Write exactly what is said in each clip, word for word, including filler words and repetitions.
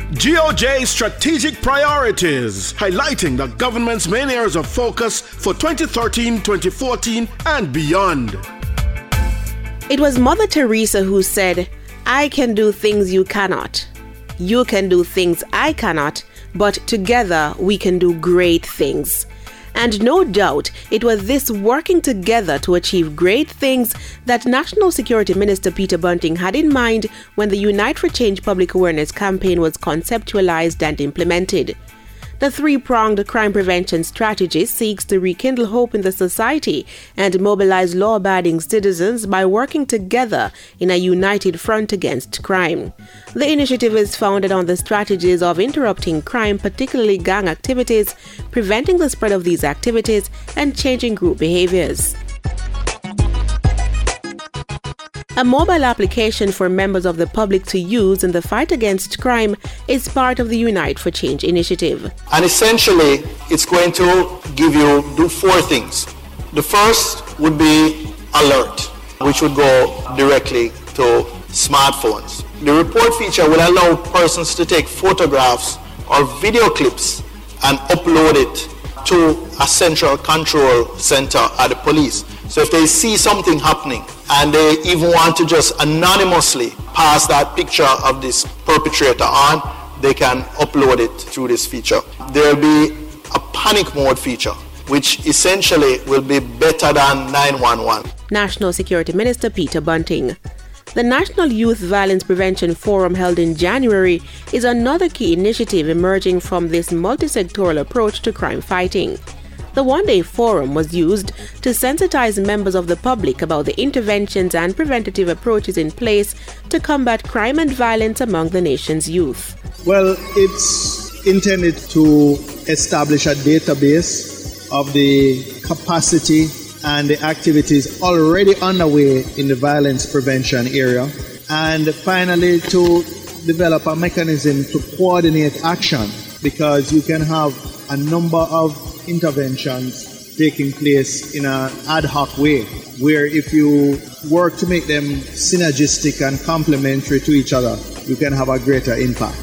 G O J Strategic Priorities, highlighting the government's main areas of focus for twenty thirteen to twenty fourteen and beyond. It was Mother Teresa who said, "I can do things you cannot. You can do things I cannot, but together we can do great things." And no doubt, it was this working together to achieve great things that National Security Minister Peter Bunting had in mind when the Unite for Change public awareness campaign was conceptualized and implemented. The three-pronged crime prevention strategy seeks to rekindle hope in the society and mobilize law-abiding citizens by working together in a united front against crime. The initiative is founded on the strategies of interrupting crime, particularly gang activities, preventing the spread of these activities, and changing group behaviors. A mobile application for members of the public to use in the fight against crime is part of the Unite for Change initiative. And essentially, it's going to give you, do four things. The first would be alert, which would go directly to smartphones. The report feature will allow persons to take photographs or video clips and upload it to a central control center at the police. So if they see something happening and they even want to just anonymously pass that picture of this perpetrator on, they can upload it through this feature. There will be a panic mode feature, which essentially will be better than nine one one. National Security Minister Peter Bunting. The National Youth Violence Prevention Forum held in January is another key initiative emerging from this multi-sectoral approach to crime fighting. The one-day forum was used to sensitize members of the public about the interventions and preventative approaches in place to combat crime and violence among the nation's youth. Well, it's intended to establish a database of the capacity and the activities already underway in the violence prevention area, and finally to develop a mechanism to coordinate action, because you can have a number of interventions taking place in an ad hoc way, where if you work to make them synergistic and complementary to each other, you can have a greater impact.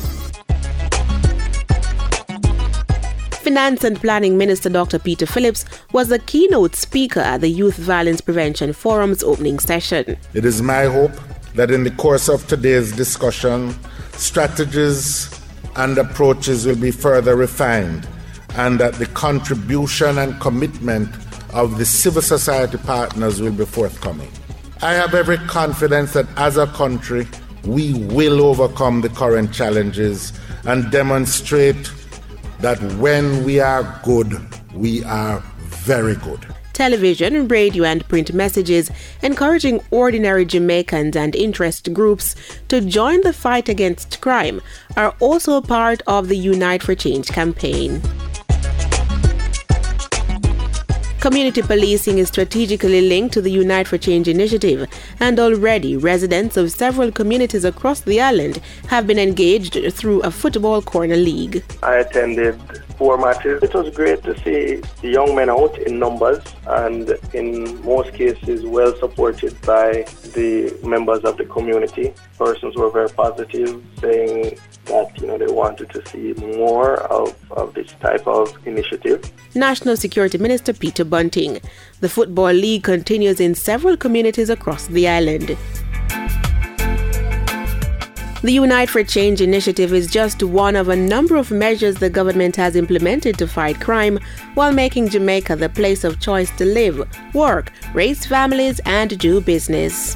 Finance and Planning Minister Doctor Peter Phillips was the keynote speaker at the Youth Violence Prevention Forum's opening session. It is my hope that in the course of today's discussion, strategies and approaches will be further refined, and that the contribution and commitment of the civil society partners will be forthcoming. I have every confidence that as a country, we will overcome the current challenges and demonstrate that when we are good, we are very good. Television, radio and print messages encouraging ordinary Jamaicans and interest groups to join the fight against crime are also part of the Unite for Change campaign. Community policing is strategically linked to the Unite for Change initiative, and already residents of several communities across the island have been engaged through a football corner league. I attended four matches. It was great to see the young men out in numbers, and in most cases well supported by the members of the community. Persons were very positive, saying that you know they wanted to see more of, of this type of initiative. National Security Minister Peter Bunting. The Football League continues in several communities across the island. The Unite for Change initiative is just one of a number of measures the government has implemented to fight crime while making Jamaica the place of choice to live, work, raise families, and do business.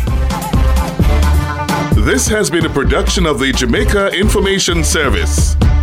This has been a production of the Jamaica Information Service.